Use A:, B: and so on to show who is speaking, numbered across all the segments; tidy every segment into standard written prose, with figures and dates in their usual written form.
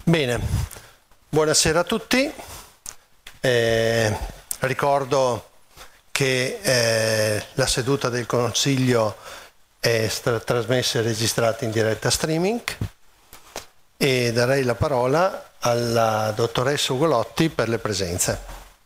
A: Bene, buonasera a tutti. Ricordo che la seduta del Consiglio è trasmessa e registrata in diretta streaming e darei la parola alla dottoressa Ugolotti per le presenze.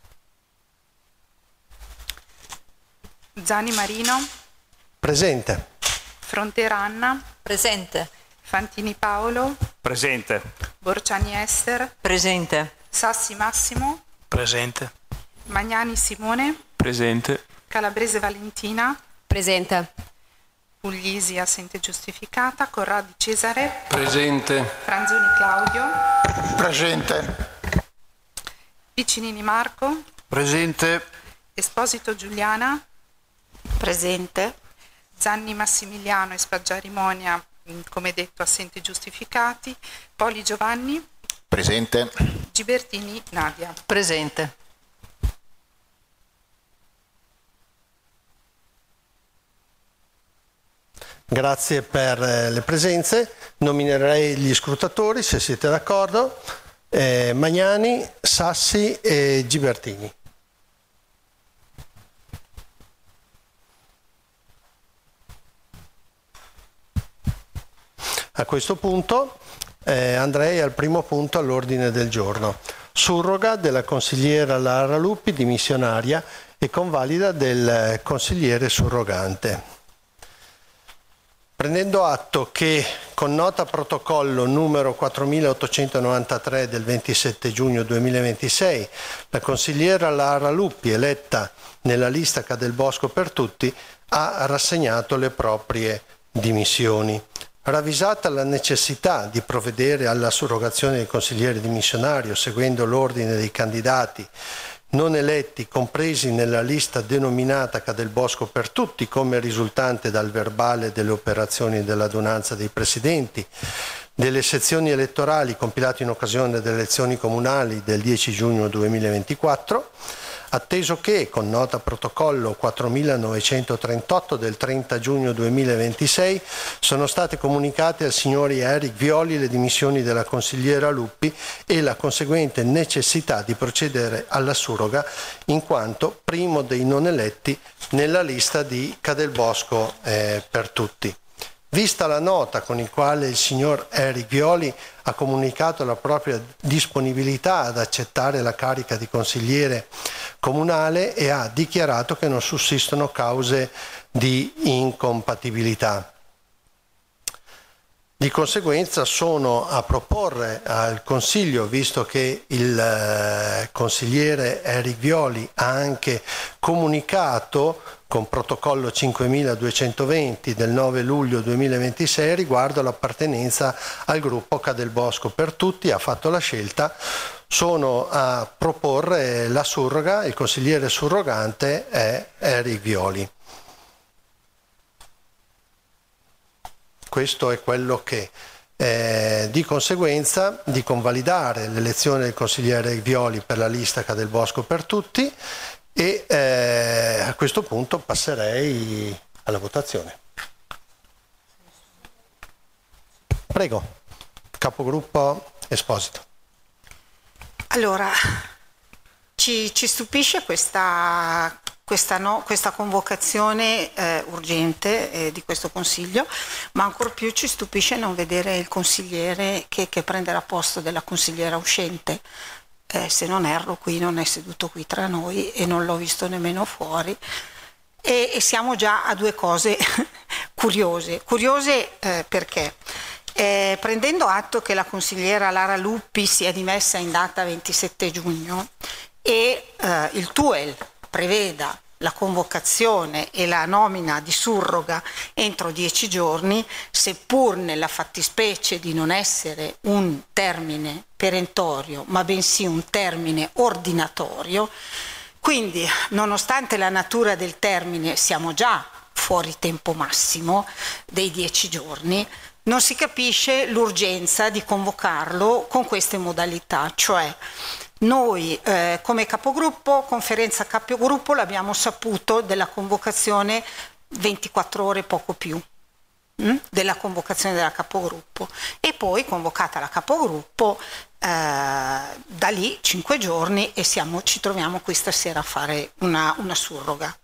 B: Zani Marino.
A: Presente.
B: Frontera Anna.
C: Presente.
B: Fantini Paolo.
D: Presente.
B: Borciani Ester.
C: Presente.
B: Sassi Massimo.
D: Presente.
B: Magnani Simone.
D: Presente.
B: Calabrese Valentina.
C: Presente.
B: Puglisi assente giustificata. Corradi Cesare.
E: Presente.
B: Franzoni Claudio.
E: Presente.
B: Piccinini Marco.
E: Presente.
B: Esposito Giuliana.
C: Presente.
B: Zanni Massimiliano e Spaggiari Monia, come detto, assenti giustificati. Poli Giovanni.
E: Presente.
B: Gibertini Nadia.
C: Presente.
A: Grazie per le presenze. Nominerei gli scrutatori, se siete d'accordo. Magnani, Sassi e Gibertini. A questo punto andrei al primo punto all'ordine del giorno. Surroga della consigliera Lara Luppi, dimissionaria, e convalida del consigliere surrogante. Prendendo atto che con nota protocollo numero 4893 del 27 giugno 2026 la consigliera Lara Luppi, eletta nella lista Cadelbosco per Tutti, ha rassegnato le proprie dimissioni. Ravvisata la necessità di provvedere alla surrogazione del consigliere dimissionario seguendo l'ordine dei candidati non eletti compresi nella lista denominata Cadelbosco per Tutti come risultante dal verbale delle operazioni dell'adunanza dei presidenti delle sezioni elettorali compilate in occasione delle elezioni comunali del 10 giugno 2024, atteso che, con nota protocollo 4938 del 30 giugno 2026, sono state comunicate al signor Eric Violi le dimissioni della consigliera Luppi e la conseguente necessità di procedere alla surroga in quanto primo dei non eletti nella lista di Cadelbosco per Tutti. Vista la nota con il quale il signor Eric Violi ha comunicato la propria disponibilità ad accettare la carica di consigliere comunale e ha dichiarato che non sussistono cause di incompatibilità. Di conseguenza sono a proporre al Consiglio, visto che il consigliere Eric Violi ha anche comunicato con protocollo 5220 del 9 luglio 2026 riguardo all'appartenenza al gruppo Cadelbosco per Tutti, ha fatto la scelta, sono a proporre la surroga, il consigliere surrogante è Eric Violi. Questo è quello che di conseguenza di convalidare l'elezione del consigliere Violi per la lista Cadelbosco per Tutti e a questo punto passerei alla votazione. Prego, capogruppo Esposito.
F: Allora, ci stupisce questa convocazione urgente di questo Consiglio, ma ancor più ci stupisce non vedere il consigliere che prenderà posto della consigliera uscente. Se non erro qui non è seduto qui tra noi e non l'ho visto nemmeno fuori e siamo già a due cose curiose perché prendendo atto che la consigliera Lara Luppi si è dimessa in data 27 giugno e il TUEL preveda la convocazione e la nomina di surroga entro 10 giorni, seppur nella fattispecie di non essere un termine perentorio, ma bensì un termine ordinatorio. Quindi, nonostante la natura del termine, siamo già fuori tempo massimo dei 10 giorni, non si capisce l'urgenza di convocarlo con queste modalità, cioè noi come capogruppo, conferenza capogruppo, l'abbiamo saputo della convocazione 24 ore poco più della convocazione della capogruppo e poi convocata la capogruppo, da lì 5 giorni e ci troviamo qui stasera a fare una surroga.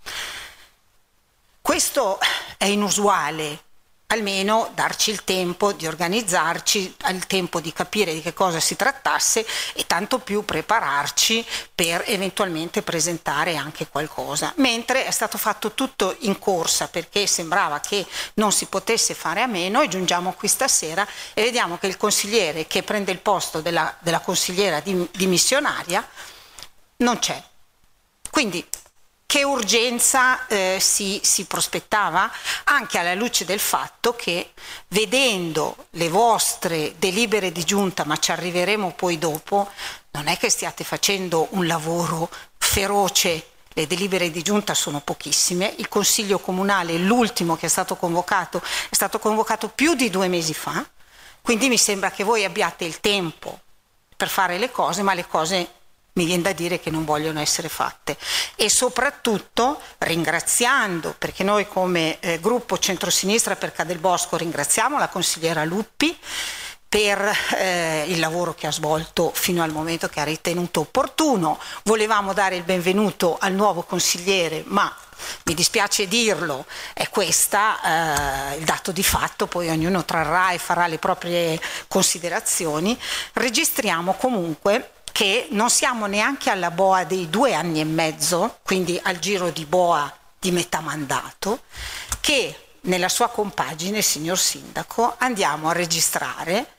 F: Questo è inusuale, almeno darci il tempo di organizzarci, il tempo di capire di che cosa si trattasse e tanto più prepararci per eventualmente presentare anche qualcosa, mentre è stato fatto tutto in corsa perché sembrava che non si potesse fare a meno, e giungiamo qui stasera e vediamo che il consigliere che prende il posto della consigliera dimissionaria non c'è. Quindi che urgenza si prospettava, anche alla luce del fatto che, vedendo le vostre delibere di giunta, ma ci arriveremo poi dopo, non è che stiate facendo un lavoro feroce. Le delibere di giunta sono pochissime, il Consiglio Comunale, l'ultimo che è stato convocato più di 2 mesi fa, quindi mi sembra che voi abbiate il tempo per fare le cose, ma le cose mi viene da dire che non vogliono essere fatte. E soprattutto ringraziando, perché noi come gruppo Centrosinistra per Cadelbosco ringraziamo la consigliera Luppi per il lavoro che ha svolto fino al momento che ha ritenuto opportuno. Volevamo dare il benvenuto al nuovo consigliere, ma mi dispiace dirlo, è questa il dato di fatto, poi ognuno trarrà e farà le proprie considerazioni. Registriamo comunque che non siamo neanche alla boa dei 2 anni e mezzo, quindi al giro di boa di metà mandato, che nella sua compagine, signor Sindaco, andiamo a registrare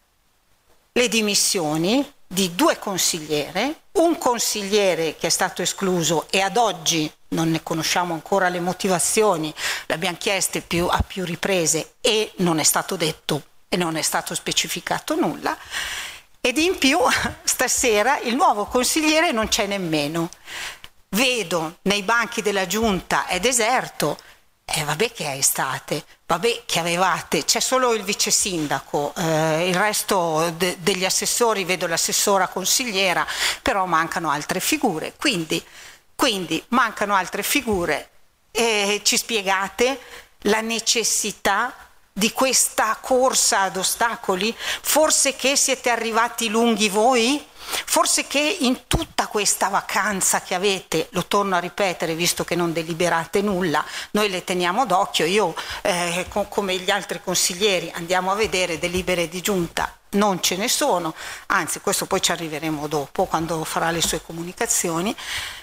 F: le dimissioni di 2 consigliere, un consigliere che è stato escluso e ad oggi non ne conosciamo ancora le motivazioni, le abbiamo chieste a più riprese e non è stato detto e non è stato specificato nulla. Ed in più stasera il nuovo consigliere non c'è nemmeno. Vedo nei banchi della giunta è deserto, vabbè che è estate, vabbè che avevate, c'è solo il vice sindaco, il resto degli assessori, vedo l'assessora consigliera, però mancano altre figure, quindi mancano altre figure e ci spiegate la necessità di questa corsa ad ostacoli? Forse che siete arrivati lunghi voi? Forse che in tutta questa vacanza che avete, lo torno a ripetere visto che non deliberate nulla, noi le teniamo d'occhio, io come gli altri consiglieri andiamo a vedere delibere di giunta, non ce ne sono, anzi questo poi ci arriveremo dopo quando farà le sue comunicazioni.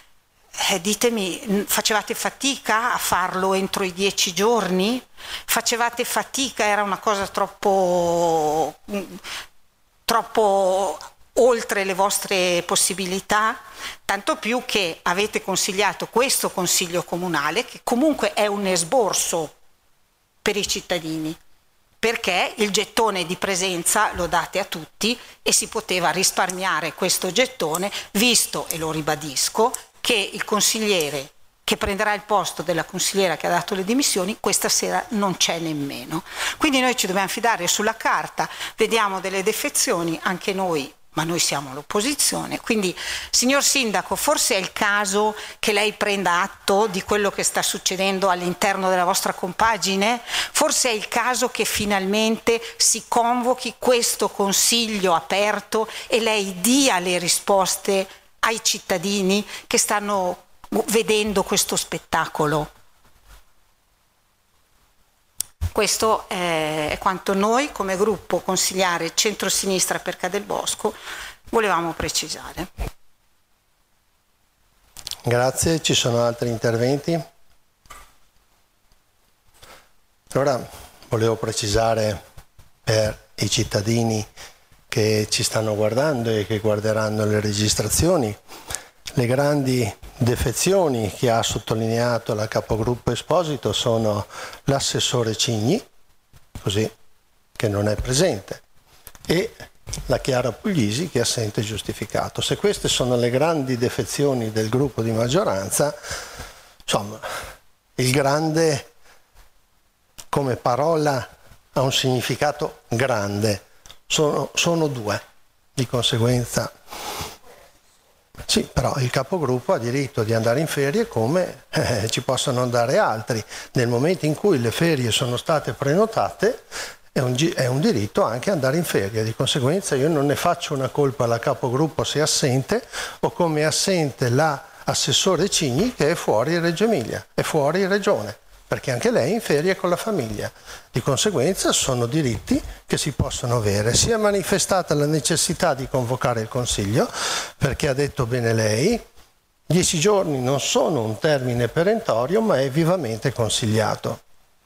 F: Ditemi, facevate fatica a farlo entro i 10 giorni? Facevate fatica, era una cosa troppo oltre le vostre possibilità? Tanto più che avete consigliato questo Consiglio Comunale, che comunque è un esborso per i cittadini, perché il gettone di presenza lo date a tutti e si poteva risparmiare questo gettone, visto, e lo ribadisco, che il consigliere che prenderà il posto della consigliera che ha dato le dimissioni questa sera non c'è nemmeno. Quindi noi ci dobbiamo fidare sulla carta, vediamo delle defezioni anche noi, ma noi siamo l'opposizione. Quindi, signor Sindaco, forse è il caso che lei prenda atto di quello che sta succedendo all'interno della vostra compagine? Forse è il caso che finalmente si convochi questo consiglio aperto e lei dia le risposte ai cittadini che stanno vedendo questo spettacolo. Questo è quanto noi come gruppo consigliare Centrosinistra per Cadelbosco volevamo precisare.
A: Grazie, ci sono altri interventi? Allora volevo precisare per i cittadini che ci stanno guardando e che guarderanno le registrazioni le grandi defezioni che ha sottolineato la capogruppo Esposito sono l'assessore Cigni, così, che non è presente, e la Chiara Puglisi che è assente giustificato. Se queste sono le grandi defezioni del gruppo di maggioranza, insomma, il grande come parola ha un significato grande, sono 2, di conseguenza sì, però il capogruppo ha diritto di andare in ferie come ci possono andare altri. Nel momento in cui le ferie sono state prenotate è un diritto anche andare in ferie. Di conseguenza io non ne faccio una colpa alla capogruppo se è assente, o come è assente l'assessore Cigni che è fuori Reggio Emilia, è fuori regione, perché anche lei è in ferie con la famiglia. Di conseguenza sono diritti che si possono avere. Si è manifestata la necessità di convocare il Consiglio, perché ha detto bene lei, 10 giorni non sono un termine perentorio, ma è vivamente consigliato.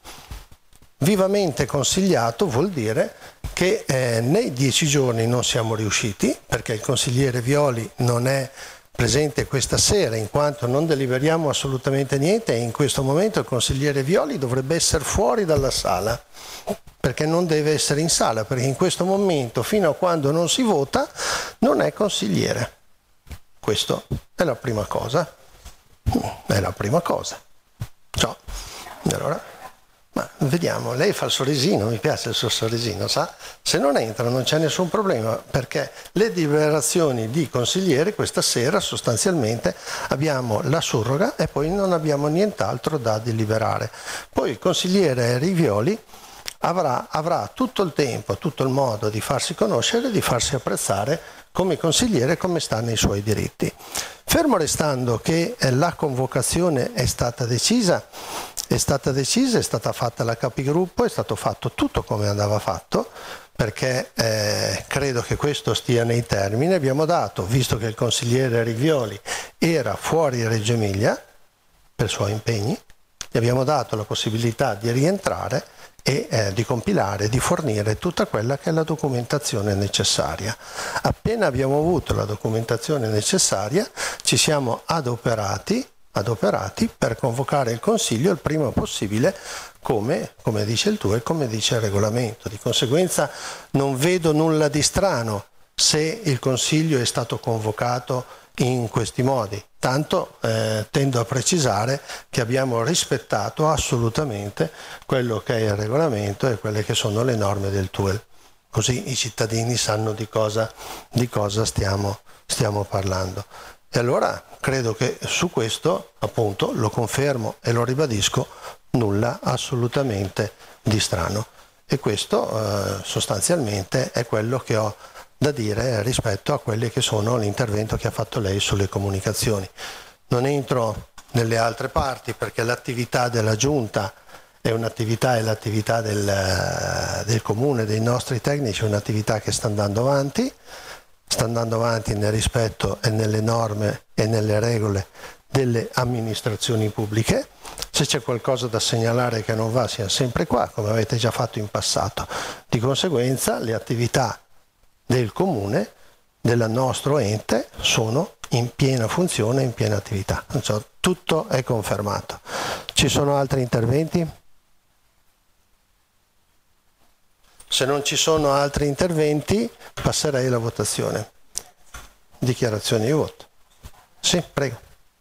A: Vivamente consigliato vuol dire che nei 10 giorni non siamo riusciti, perché il consigliere Violi non è presente questa sera, in quanto non deliberiamo assolutamente niente, e in questo momento il consigliere Violi dovrebbe essere fuori dalla sala, perché non deve essere in sala, perché in questo momento, fino a quando non si vota, non è consigliere. Questa è la prima cosa. È la prima cosa. Ciao. Allora, ma vediamo, lei fa il sorrisino, mi piace il suo sorrisino, sa? Se non entra non c'è nessun problema, perché le deliberazioni di consigliere questa sera sostanzialmente abbiamo la surroga e poi non abbiamo nient'altro da deliberare. Poi il consigliere Rivioli avrà tutto il tempo, tutto il modo di farsi conoscere, di farsi apprezzare come consigliere, come sta nei suoi diritti. Fermo restando che la convocazione è stata decisa, è stata fatta la capigruppo, è stato fatto tutto come andava fatto, perché credo che questo stia nei termini. Abbiamo dato, visto che il consigliere Rivioli era fuori Reggio Emilia per suoi impegni, gli abbiamo dato la possibilità di rientrare e di compilare, di fornire tutta quella che è la documentazione necessaria. Appena abbiamo avuto la documentazione necessaria, ci siamo adoperati per convocare il Consiglio il prima possibile, come dice il TUE e come dice il regolamento. Di conseguenza non vedo nulla di strano se il Consiglio è stato convocato in questi modi. Tanto tendo a precisare che abbiamo rispettato assolutamente quello che è il regolamento e quelle che sono le norme del TUEL. Così i cittadini sanno di cosa stiamo parlando. E allora credo che su questo, appunto, lo confermo e lo ribadisco, nulla assolutamente di strano. E questo sostanzialmente è quello che ho da dire rispetto a quelli che sono l'intervento che ha fatto lei sulle comunicazioni. Non entro nelle altre parti, perché l'attività della Giunta è un'attività, e l'attività del Comune, dei nostri tecnici, è un'attività che sta andando avanti nel rispetto e nelle norme e nelle regole delle amministrazioni pubbliche. Se c'è qualcosa da segnalare che non va, siamo sempre qua, come avete già fatto in passato. Di conseguenza le attività del Comune, del nostro ente, sono in piena funzione, in piena attività. Tutto è confermato. Ci sono altri interventi? Se non ci sono altri interventi, passerei alla votazione. Dichiarazioni di voto. Sì, prego.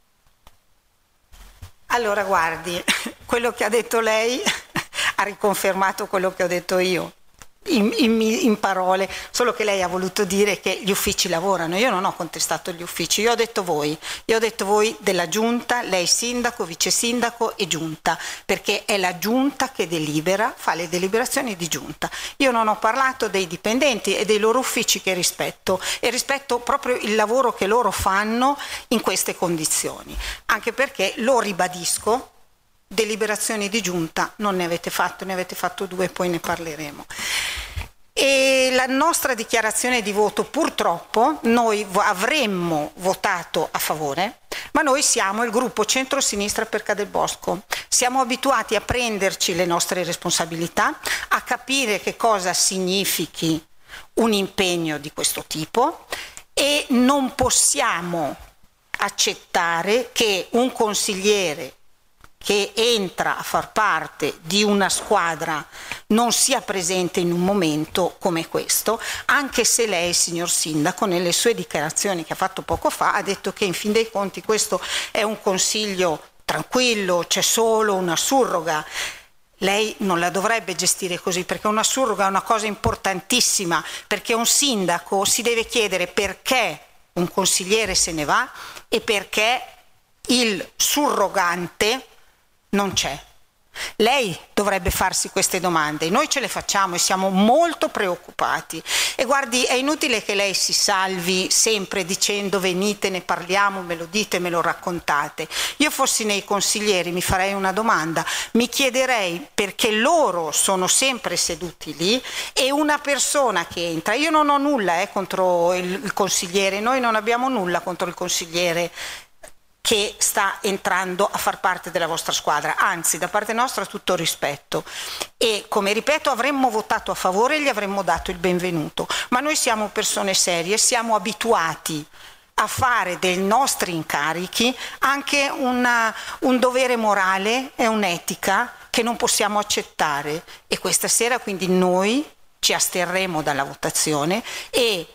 F: Allora, guardi, quello che ha detto lei ha riconfermato quello che ho detto io. In parole, solo che lei ha voluto dire che gli uffici lavorano. Io non ho contestato gli uffici, io ho detto voi della Giunta, lei sindaco, vice sindaco e Giunta, perché è la Giunta che delibera, fa le deliberazioni di Giunta. Io non ho parlato dei dipendenti e dei loro uffici che rispetto, e rispetto proprio il lavoro che loro fanno in queste condizioni, anche perché, lo ribadisco, deliberazioni di Giunta non ne avete fatto, ne avete fatto 2, poi ne parleremo. E la nostra dichiarazione di voto, purtroppo noi avremmo votato a favore, ma noi siamo il gruppo centro-sinistra per Cadelbosco, siamo abituati a prenderci le nostre responsabilità, a capire che cosa significhi un impegno di questo tipo, e non possiamo accettare che un consigliere che entra a far parte di una squadra non sia presente in un momento come questo, anche se lei, signor Sindaco, nelle sue dichiarazioni che ha fatto poco fa, ha detto che in fin dei conti questo è un consiglio tranquillo, c'è solo una surroga. Lei non la dovrebbe gestire così, perché una surroga è una cosa importantissima, perché un sindaco si deve chiedere perché un consigliere se ne va e perché il surrogante non c'è. Lei dovrebbe farsi queste domande, noi ce le facciamo e siamo molto preoccupati. E guardi, è inutile che lei si salvi sempre dicendo venite, ne parliamo, me lo dite, me lo raccontate. Io fossi nei consiglieri mi farei una domanda, mi chiederei perché loro sono sempre seduti lì e una persona che entra, io non ho nulla contro il consigliere, noi non abbiamo nulla contro il consigliere che sta entrando a far parte della vostra squadra, anzi da parte nostra tutto rispetto e come ripeto avremmo votato a favore e gli avremmo dato il benvenuto, ma noi siamo persone serie, siamo abituati a fare dei nostri incarichi anche un dovere morale e un'etica che non possiamo accettare e questa sera quindi noi ci asterremo dalla votazione e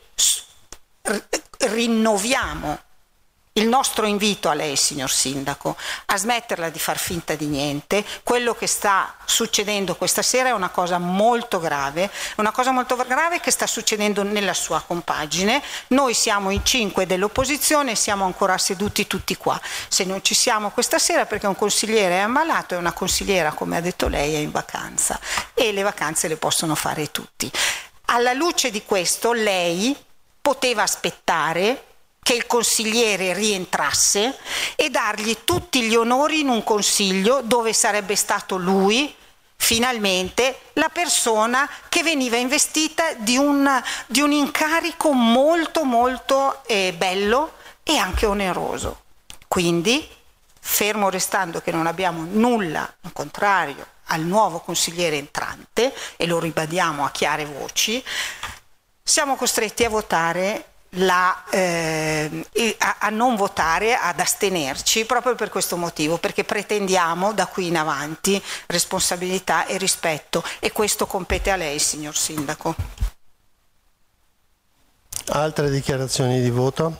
F: rinnoviamo il nostro invito a lei, signor Sindaco, a smetterla di far finta di niente. Quello che sta succedendo questa sera è una cosa molto grave che sta succedendo nella sua compagine. Noi siamo in 5 dell'opposizione e siamo ancora seduti tutti qua. Se non ci siamo questa sera perché un consigliere è ammalato e una consigliera, come ha detto lei, è in vacanza e le vacanze le possono fare tutti. Alla luce di questo lei poteva aspettare che il consigliere rientrasse e dargli tutti gli onori in un consiglio dove sarebbe stato lui finalmente la persona che veniva investita di un incarico molto molto bello e anche oneroso. Quindi, fermo restando che non abbiamo nulla in contrario al nuovo consigliere entrante e lo ribadiamo a chiare voci, siamo costretti a votare a non votare, ad astenerci proprio per questo motivo, perché pretendiamo da qui in avanti responsabilità e rispetto e questo compete a lei, signor Sindaco.
A: Altre dichiarazioni di voto?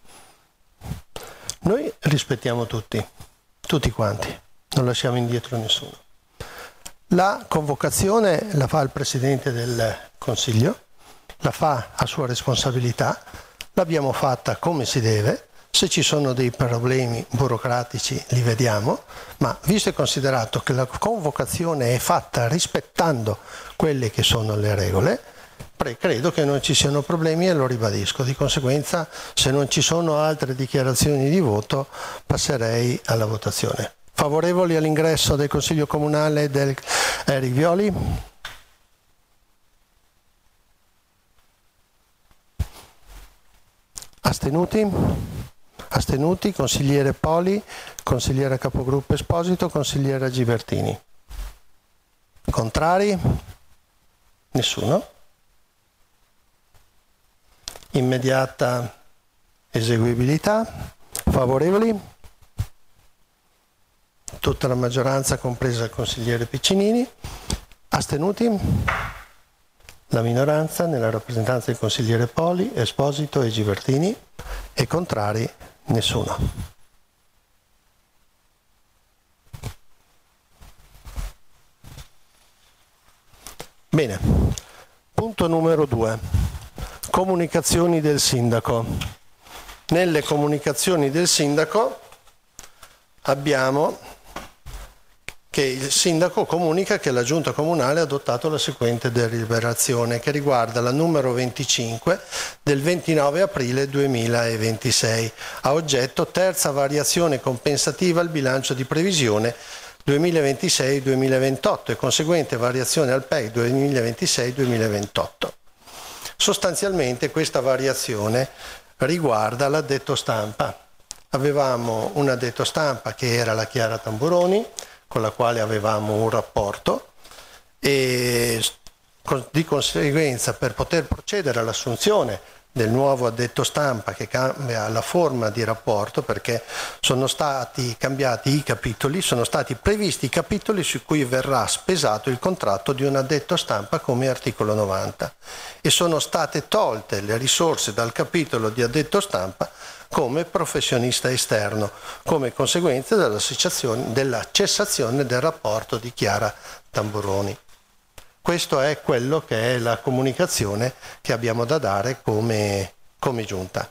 A: Noi rispettiamo tutti quanti, non lasciamo indietro nessuno. La convocazione la fa il Presidente del Consiglio, la fa a sua responsabilità, l'abbiamo fatta come si deve, se ci sono dei problemi burocratici li vediamo, ma visto e considerato che la convocazione è fatta rispettando quelle che sono le regole, credo che non ci siano problemi e lo ribadisco. Di conseguenza, se non ci sono altre dichiarazioni di voto, passerei alla votazione. Favorevoli all'ingresso del Consiglio Comunale del Eric Violi? Astenuti? Astenuti, consigliere Poli, consigliere capogruppo Esposito, consigliera Gibertini. Contrari? Nessuno. Immediata eseguibilità. Favorevoli? Tutta la maggioranza, compresa il consigliere Piccinini. Astenuti? La minoranza nella rappresentanza del consigliere Poli, Esposito e Gibertini e contrari nessuno. Bene, punto numero 2. Comunicazioni del sindaco. Nelle comunicazioni del sindaco abbiamo che il sindaco comunica che la giunta comunale ha adottato la seguente deliberazione che riguarda la numero 25 del 29 aprile 2026, a oggetto terza variazione compensativa al bilancio di previsione 2026-2028 e conseguente variazione al PEC 2026-2028. Sostanzialmente questa variazione riguarda l'addetto stampa. Avevamo un addetto stampa che era la Chiara Tamburoni, con la quale avevamo un rapporto e di conseguenza per poter procedere all'assunzione del nuovo addetto stampa che cambia la forma di rapporto perché sono stati cambiati i capitoli, sono stati previsti i capitoli su cui verrà spesato il contratto di un addetto stampa come articolo 90 e sono state tolte le risorse dal capitolo di addetto stampa come professionista esterno, come conseguenza della cessazione del rapporto di Chiara Tamburoni. Questo è quello che è la comunicazione che abbiamo da dare come giunta.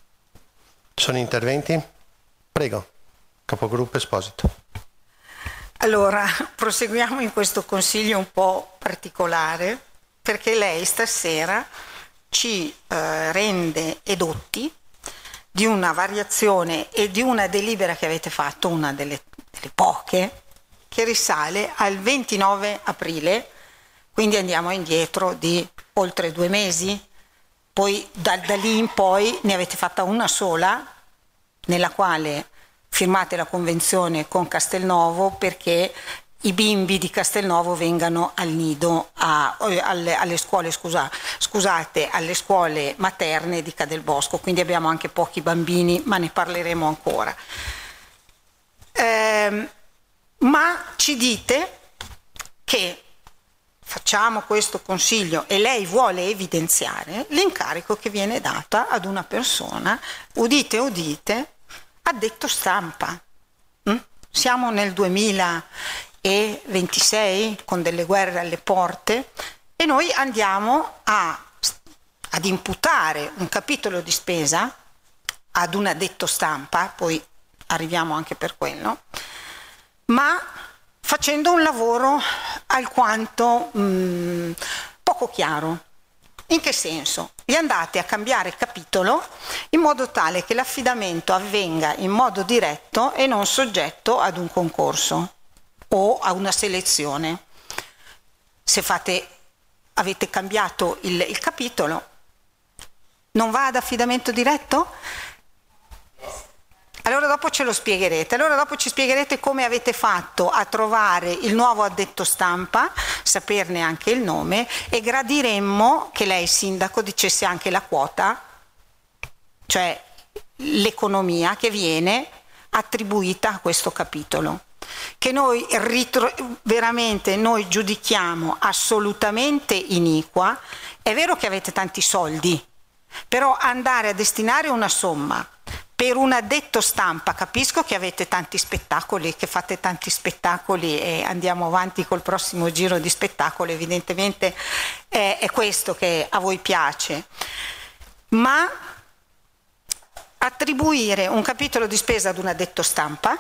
A: Sono interventi? Prego, capogruppo Esposito.
F: Allora, proseguiamo in questo consiglio un po' particolare, perché lei stasera ci rende edotti di una variazione e di una delibera che avete fatto, una delle poche, che risale al 29 aprile, quindi andiamo indietro di oltre 2 mesi. Poi da lì in poi ne avete fatta una sola, nella quale firmate la convenzione con Castelnuovo perché i bimbi di Castelnuovo vengano al nido, alle scuole, scusate, alle scuole materne di Cadelbosco, quindi abbiamo anche pochi bambini, ma ne parleremo ancora. Ma ci dite che facciamo questo consiglio e lei vuole evidenziare l'incarico che viene dato ad una persona, udite udite, addetto stampa. Siamo nel 2026 con delle guerre alle porte e noi andiamo ad imputare un capitolo di spesa ad un addetto stampa, poi arriviamo anche per quello, ma facendo un lavoro alquanto poco chiaro. In che senso? Gli andate a cambiare capitolo in modo tale che l'affidamento avvenga in modo diretto e non soggetto ad un concorso o a una selezione. Se avete cambiato il capitolo, non va ad affidamento diretto? Allora dopo ce lo spiegherete, allora dopo ci spiegherete come avete fatto a trovare il nuovo addetto stampa, saperne anche il nome, e gradiremmo che lei, sindaco, dicesse anche la quota, cioè l'economia che viene attribuita a questo capitolo, che noi veramente noi giudichiamo assolutamente iniqua. È vero che avete tanti soldi, però andare a destinare una somma per un addetto stampa, capisco che avete tanti spettacoli, che fate tanti spettacoli e andiamo avanti col prossimo giro di spettacoli, evidentemente è questo che a voi piace, ma attribuire un capitolo di spesa ad un addetto stampa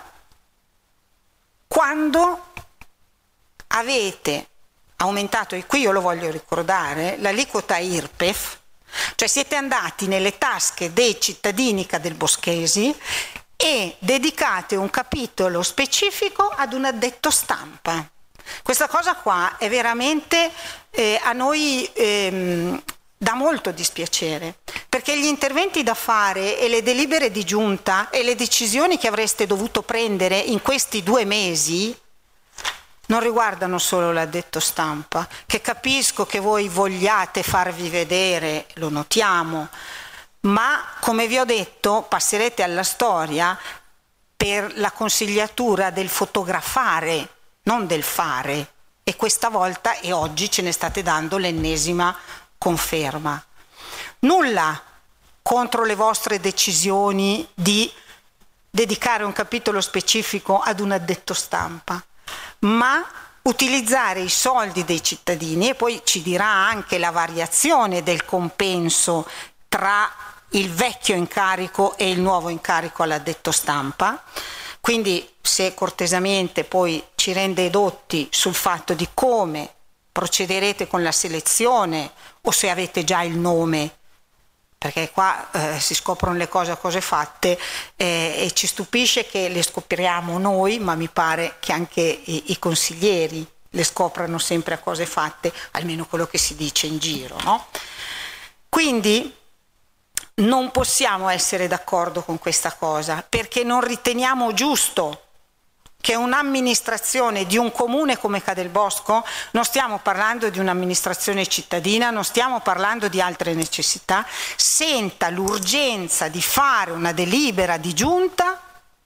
F: quando avete aumentato, e qui io lo voglio ricordare, l'aliquota IRPEF, cioè siete andati nelle tasche dei cittadini cadelboschesi e dedicate un capitolo specifico ad un addetto stampa. Questa cosa qua è veramente a noi dà molto dispiacere, perché gli interventi da fare e le delibere di giunta e le decisioni che avreste dovuto prendere in questi 2 mesi non riguardano solo l'addetto stampa, che capisco che voi vogliate farvi vedere, lo notiamo, ma come vi ho detto passerete alla storia per la consigliatura del fotografare, non del fare, e questa volta e oggi ce ne state dando l'ennesima conferma. Nulla contro le vostre decisioni di dedicare un capitolo specifico ad un addetto stampa, ma utilizzare i soldi dei cittadini, e poi ci dirà anche la variazione del compenso tra il vecchio incarico e il nuovo incarico all'addetto stampa, quindi se cortesemente poi ci rende edotti sul fatto di come procederete con la selezione o se avete già il nome, perché qua si scoprono le cose a cose fatte e ci stupisce che le scopriamo noi, ma mi pare che anche i consiglieri le scoprano sempre a cose fatte, almeno quello che si dice in giro, no? Quindi non possiamo essere d'accordo con questa cosa, perché non riteniamo giusto che un'amministrazione di un comune come Cadelbosco, non stiamo parlando di un'amministrazione cittadina, non stiamo parlando di altre necessità, senta l'urgenza di fare una delibera di giunta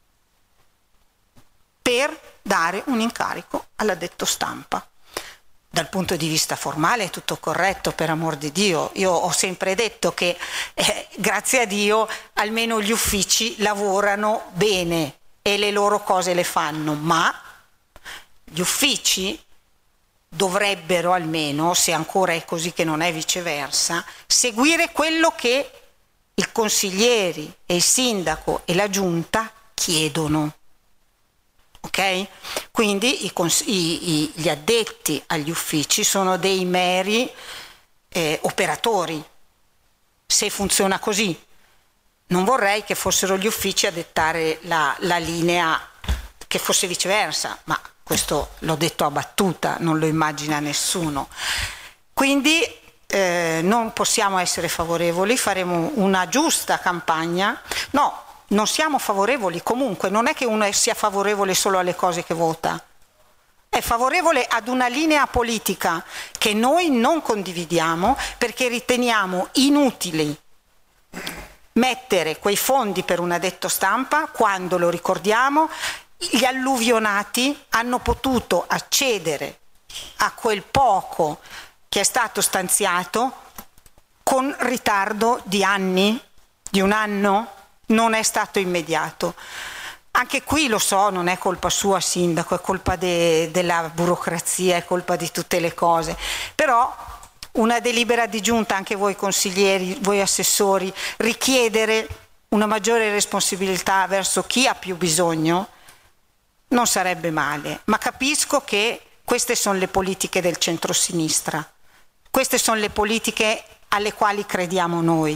F: per dare un incarico all'addetto stampa. Dal punto di vista formale è tutto corretto, per amor di Dio. Io ho sempre detto che grazie a Dio almeno gli uffici lavorano bene e le loro cose le fanno, ma gli uffici dovrebbero almeno, se ancora è così che non è viceversa, seguire quello che i consiglieri e il sindaco e la giunta chiedono. Ok? ok? Quindi gli addetti agli uffici sono dei meri operatori. Se funziona così, non vorrei che fossero gli uffici a dettare la linea, che fosse viceversa, ma questo l'ho detto a battuta, non lo immagina nessuno. Quindi non possiamo essere favorevoli, faremo una giusta campagna. No, non siamo favorevoli comunque, non è che uno sia favorevole solo alle cose che vota, è favorevole ad una linea politica che noi non condividiamo perché riteniamo inutili mettere quei fondi per un addetto stampa quando, lo ricordiamo, gli alluvionati hanno potuto accedere a quel poco che è stato stanziato con ritardo di anni, di un anno, non è stato immediato. Anche qui lo so, non è colpa sua sindaco, è colpa della burocrazia, è colpa di tutte le cose, però una delibera di giunta, anche voi consiglieri, voi assessori, richiedere una maggiore responsabilità verso chi ha più bisogno non sarebbe male, ma capisco che queste sono le politiche del centrosinistra, queste sono le politiche alle quali crediamo noi.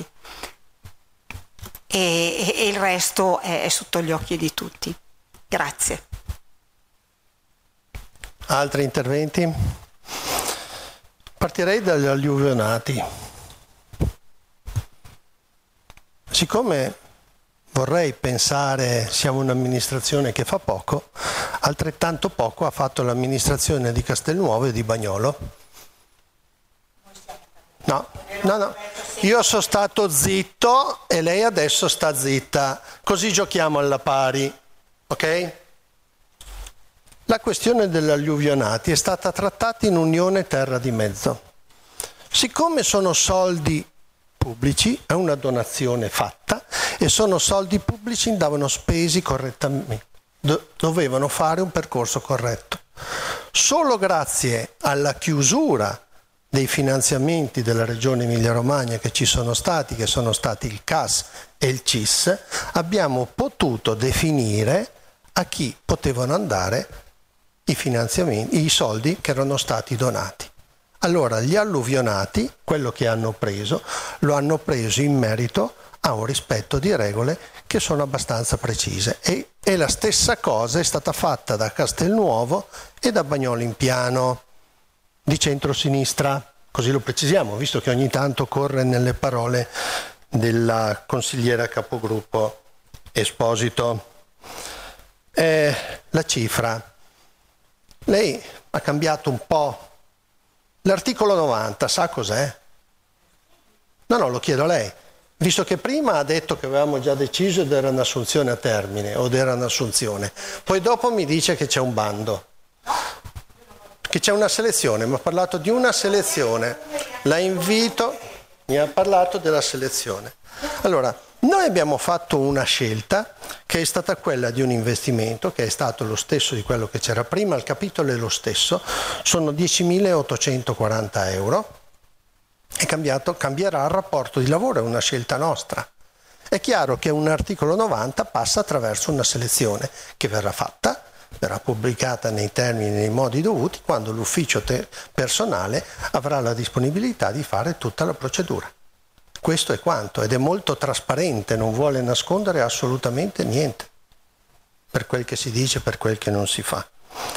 F: E il resto è sotto gli occhi di tutti. Grazie.
A: Altri interventi? Partirei dagli alluvionati. Siccome vorrei pensare siamo un'amministrazione che fa poco, altrettanto poco ha fatto l'amministrazione di Castelnuovo e di Bagnolo. No. Io sono stato zitto e lei adesso sta zitta, così giochiamo alla pari, ok? La questione degli alluvionati è stata trattata in Unione Terra di Mezzo. Siccome sono soldi pubblici, è una donazione fatta e sono soldi pubblici, andavano spesi correttamente, dovevano fare un percorso corretto. Solo grazie alla chiusura dei finanziamenti della Regione Emilia-Romagna che sono stati il CAS e il CIS, abbiamo potuto definire a chi potevano andare i finanziamenti, i soldi che erano stati donati. Allora gli alluvionati, quello che hanno preso, lo hanno preso in merito a un rispetto di regole che sono abbastanza precise e la stessa cosa è stata fatta da Castelnuovo e da Bagnolo in Piano, di centrosinistra, così lo precisiamo, visto che ogni tanto corre nelle parole della consigliera capogruppo Esposito. La cifra. Lei ha cambiato un po'. L'articolo 90, sa cos'è? No, lo chiedo a lei. Visto che prima ha detto che avevamo già deciso ed era un'assunzione a termine, o era un'assunzione, poi dopo mi dice che c'è un bando. Che c'è una selezione, mi ha parlato di una selezione, la invito, mi ha parlato della selezione. Allora, noi abbiamo fatto una scelta che è stata quella di un investimento che è stato lo stesso di quello che c'era prima, il capitolo è lo stesso, sono 10.840 euro, è cambierà il rapporto di lavoro, è una scelta nostra. È chiaro che un articolo 90 passa attraverso una selezione che verrà fatta, verrà pubblicata nei termini e nei modi dovuti quando l'ufficio personale avrà la disponibilità di fare tutta la procedura. Questo è quanto, ed è molto trasparente, non vuole nascondere assolutamente niente, per quel che si dice, per quel che non si fa.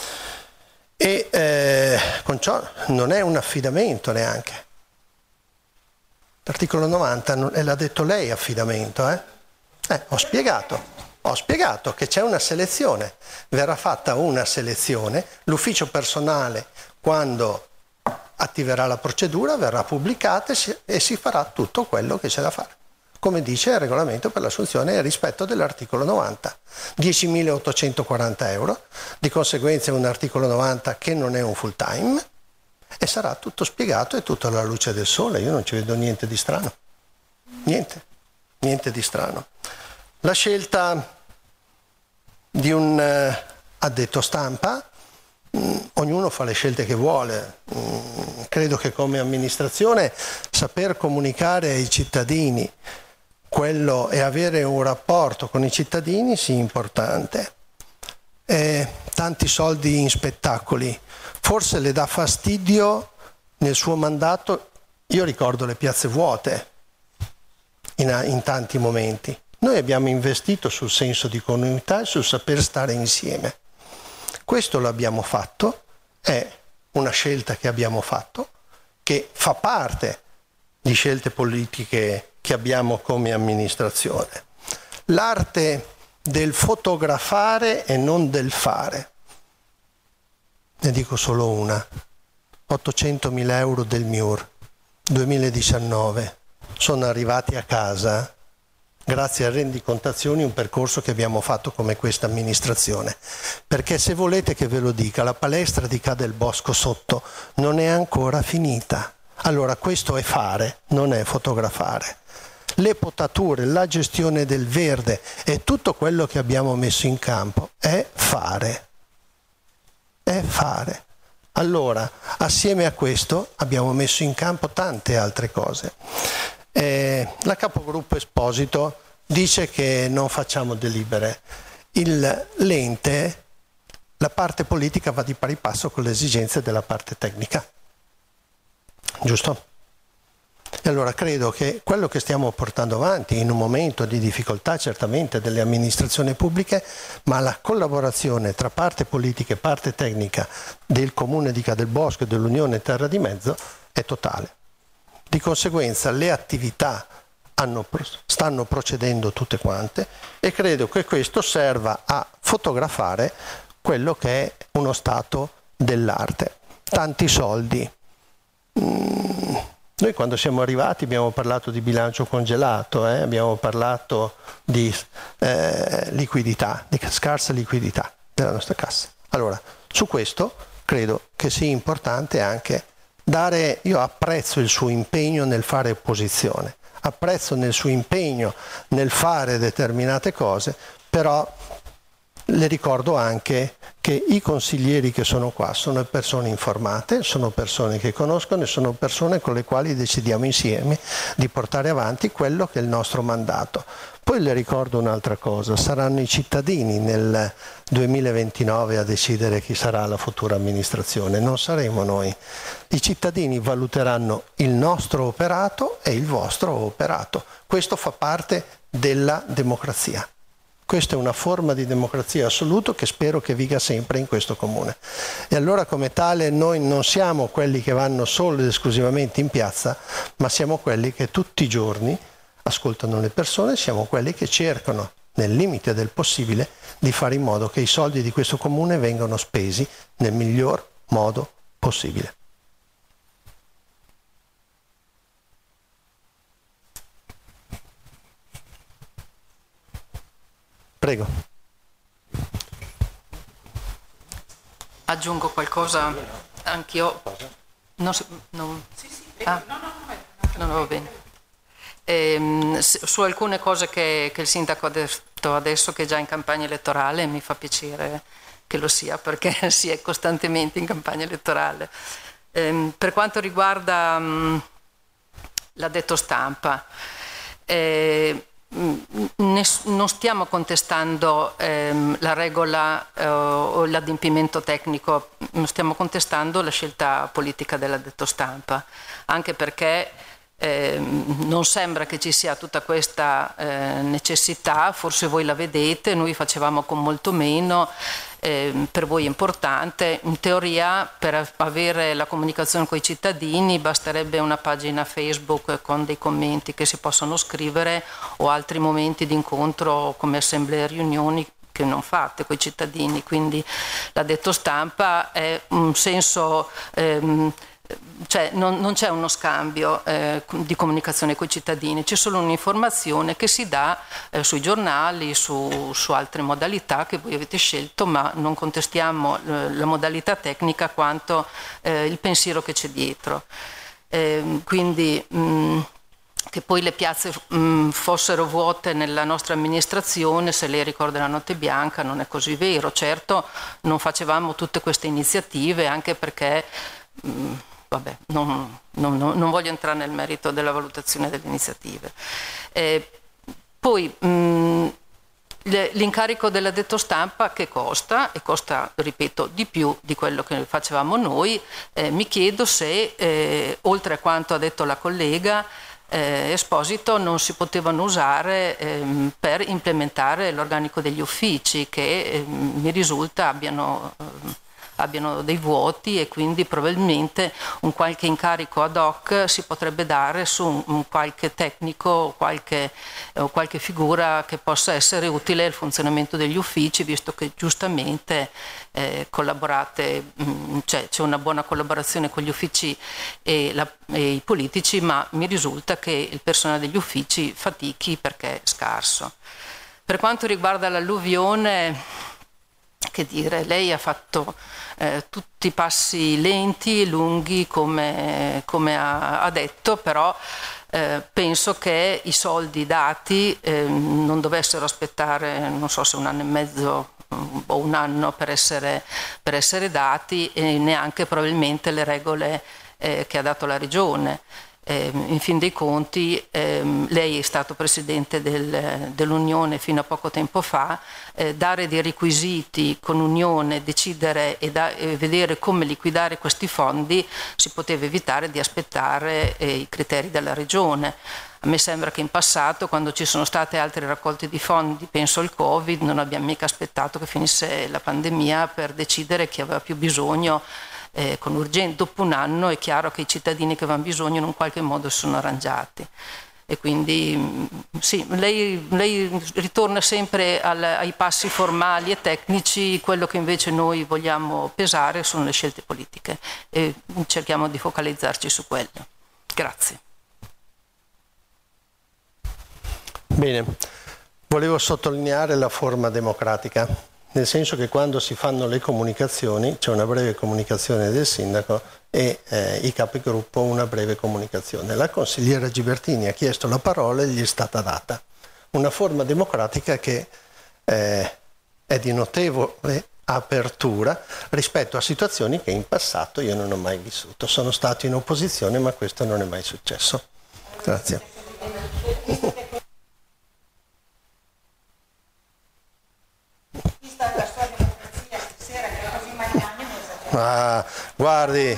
A: E con ciò non è un affidamento neanche. L'articolo 90, e l'ha detto lei affidamento, Ho spiegato che c'è una selezione, verrà fatta una selezione, l'ufficio personale quando attiverà la procedura verrà pubblicata e si farà tutto quello che c'è da fare. Come dice il regolamento per l'assunzione e rispetto dell'articolo 90. 10.840 euro, di conseguenza è un articolo 90 che non è un full time e sarà tutto spiegato e tutto alla luce del sole, io non ci vedo niente di strano. Niente di strano. La scelta di un addetto stampa, ognuno fa le scelte che vuole, credo che come amministrazione saper comunicare ai cittadini quello e avere un rapporto con i cittadini sia importante. tanti soldi in spettacoli. Forse le dà fastidio nel suo mandato, io ricordo le piazze vuote in tanti momenti. Noi abbiamo investito sul senso di comunità e sul saper stare insieme. Questo l'abbiamo fatto, è una scelta che abbiamo fatto, che fa parte di scelte politiche che abbiamo come amministrazione. L'arte del fotografare e non del fare. Ne dico solo una. 800.000 euro del MIUR 2019 sono arrivati a casa grazie a rendicontazioni, un percorso che abbiamo fatto come questa amministrazione. Perché se volete che ve lo dica, la palestra di Ca del Bosco sotto non è ancora finita. Allora questo è fare, non è fotografare. Le potature, la gestione del verde e tutto quello che abbiamo messo in campo è fare. È fare. Allora, assieme a questo abbiamo messo in campo tante altre cose. La capogruppo Esposito dice che non facciamo delibere. L'ente, la parte politica va di pari passo con le esigenze della parte tecnica. Giusto? E allora credo che quello che stiamo portando avanti in un momento di difficoltà certamente delle amministrazioni pubbliche, ma la collaborazione tra parte politica e parte tecnica del Comune di Ca del Bosco e dell'Unione Terra di Mezzo è totale. Di conseguenza le attività stanno procedendo tutte quante e credo che questo serva a fotografare quello che è uno stato dell'arte. Tanti soldi. Noi quando siamo arrivati abbiamo parlato di bilancio congelato, abbiamo parlato di liquidità, di scarsa liquidità della nostra cassa. Allora, su questo credo che sia importante anche dare, io apprezzo il suo impegno nel fare opposizione, apprezzo nel suo impegno nel fare determinate cose, però le ricordo anche che i consiglieri che sono qua sono persone informate, sono persone che conoscono e sono persone con le quali decidiamo insieme di portare avanti quello che è il nostro mandato. Poi le ricordo un'altra cosa, saranno i cittadini nel 2029 a decidere chi sarà la futura amministrazione, non saremo noi. I cittadini valuteranno il nostro operato e il vostro operato. Questo fa parte della democrazia. Questa è una forma di democrazia assoluta che spero che viga sempre in questo comune. E allora come tale noi non siamo quelli che vanno solo ed esclusivamente in piazza, ma siamo quelli che tutti i giorni ascoltano le persone, siamo quelli che cercano, nel limite del possibile, di fare in modo che i soldi di questo comune vengano spesi nel miglior modo possibile. Prego.
G: Aggiungo qualcosa anch'io. Non va bene. Su alcune cose che il sindaco ha detto adesso, che è già in campagna elettorale, mi fa piacere che lo sia, perché si è costantemente in campagna elettorale. Per quanto riguarda l'addetto stampa, non stiamo contestando la regola o l'adempimento tecnico, stiamo contestando la scelta politica dell'addetto stampa, anche perché non sembra che ci sia tutta questa necessità, forse voi la vedete, noi facevamo con molto meno, per voi è importante. In teoria, per avere la comunicazione con i cittadini basterebbe una pagina Facebook con dei commenti che si possono scrivere o altri momenti di incontro come assemblee e riunioni che non fate con i cittadini, quindi l'addetto stampa è un senso, cioè non c'è uno scambio di comunicazione con i cittadini, c'è solo un'informazione che si dà sui giornali, su altre modalità che voi avete scelto, ma non contestiamo la modalità tecnica quanto il pensiero che c'è dietro. Quindi che poi le piazze fossero vuote nella nostra amministrazione, se lei ricorda la notte bianca, non è così vero. Certo, non facevamo tutte queste iniziative anche perché vabbè, non voglio entrare nel merito della valutazione delle iniziative. Poi L'incarico dell'addetto stampa che costa, e costa, ripeto, di più di quello che facevamo noi. Mi chiedo se, oltre a quanto ha detto la collega Esposito, non si potevano usare per implementare l'organico degli uffici che mi risulta abbiano dei vuoti, e quindi probabilmente un qualche incarico ad hoc si potrebbe dare su un qualche tecnico o qualche figura che possa essere utile al funzionamento degli uffici, visto che giustamente collaborate, c'è una buona collaborazione con gli uffici e i politici, ma mi risulta che il personale degli uffici fatichi perché è scarso. Per quanto riguarda l'alluvione, che dire, lei ha fatto tutti i passi lenti e lunghi come ha detto, però penso che i soldi dati non dovessero aspettare, non so se 1 anno e mezzo o 1 anno per essere dati, e neanche probabilmente le regole che ha dato la Regione. In fin dei conti lei è stato presidente dell'Unione fino a poco tempo fa, dare dei requisiti con Unione, decidere e vedere come liquidare questi fondi, si poteva evitare di aspettare i criteri della Regione. A me sembra che in passato, quando ci sono state altre raccolte di fondi, penso al Covid, non abbiamo mica aspettato che finisse la pandemia per decidere chi aveva più bisogno. Con urgenza, dopo 1 anno è chiaro che i cittadini che avevano bisogno in un qualche modo si sono arrangiati, e quindi sì, lei ritorna sempre ai passi formali e tecnici. Quello che invece noi vogliamo pesare sono le scelte politiche, e cerchiamo di focalizzarci su quello. Grazie.
A: Bene, volevo sottolineare la forma democratica, nel senso che quando si fanno le comunicazioni c'è una breve comunicazione del sindaco e i capigruppo una breve comunicazione. La consigliera Gibertini ha chiesto la parola e gli è stata data. Una forma democratica che è di notevole apertura rispetto a situazioni che in passato io non ho mai vissuto. Sono stato in opposizione, ma questo non è mai successo. Grazie. Guardi.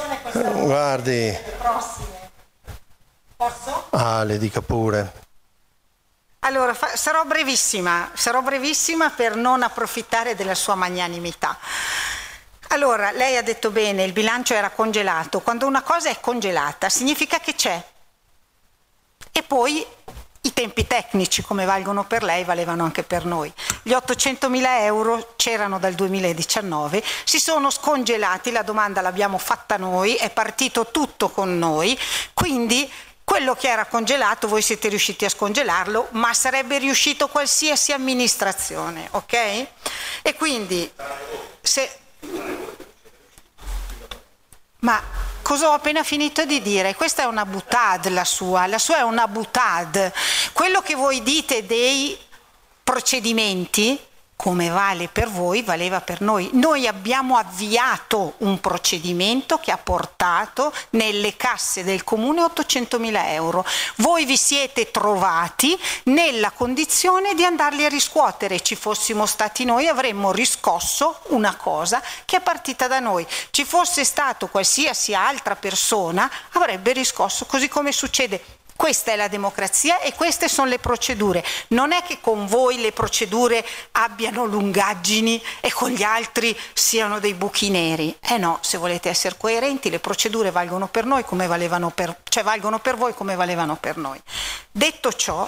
F: Posso?
A: Le dica pure.
F: Allora, sarò brevissima per non approfittare della sua magnanimità. Allora, lei ha detto bene, il bilancio era congelato. Quando una cosa è congelata significa che c'è. E poi i tempi tecnici, come valgono per lei, valevano anche per noi. Gli 800.000 euro c'erano dal 2019, si sono scongelati, la domanda l'abbiamo fatta noi, è partito tutto con noi, quindi quello che era congelato voi siete riusciti a scongelarlo, ma sarebbe riuscito qualsiasi amministrazione, ok? E quindi ma cosa ho appena finito di dire? Questa è una boutade, la sua è una boutade. Quello che voi dite dei procedimenti, come vale per voi, valeva per noi. Noi abbiamo avviato un procedimento che ha portato nelle casse del comune 800.000 euro. Voi vi siete trovati nella condizione di andarli a riscuotere. Ci fossimo stati noi, avremmo riscosso una cosa che è partita da noi. Ci fosse stato qualsiasi altra persona, avrebbe riscosso, così come succede. Questa è la democrazia e queste sono le procedure. Non è che con voi le procedure abbiano lungaggini e con gli altri siano dei buchi neri. No, se volete essere coerenti, le procedure valgono per noi come valevano valgono per voi come valevano per noi. Detto ciò,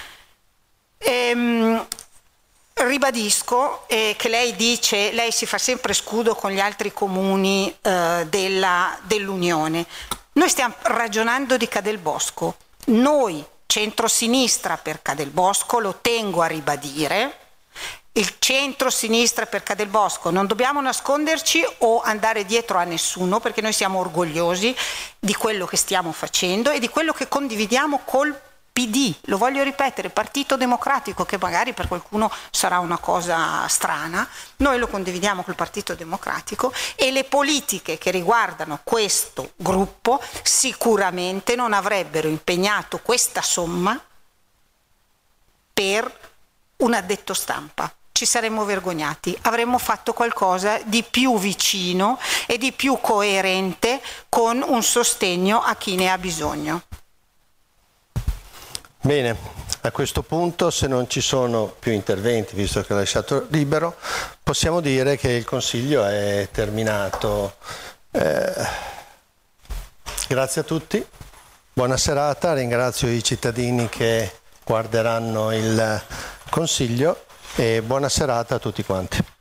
F: ribadisco che lei dice, lei si fa sempre scudo con gli altri comuni dell'Unione. Noi stiamo ragionando di Cadelbosco. Noi, centro-sinistra per Cadelbosco, lo tengo a ribadire, il centro-sinistra per Cadelbosco, non dobbiamo nasconderci o andare dietro a nessuno, perché noi siamo orgogliosi di quello che stiamo facendo e di quello che condividiamo col PD, lo voglio ripetere, Partito Democratico, che magari per qualcuno sarà una cosa strana, noi lo condividiamo col Partito Democratico, e le politiche che riguardano questo gruppo sicuramente non avrebbero impegnato questa somma per un addetto stampa. Ci saremmo vergognati, avremmo fatto qualcosa di più vicino e di più coerente con un sostegno a chi ne ha bisogno.
A: Bene, a questo punto, se non ci sono più interventi, visto che ho lasciato libero, possiamo dire che il Consiglio è terminato. Grazie a tutti, buona serata, ringrazio i cittadini che guarderanno il Consiglio e buona serata a tutti quanti.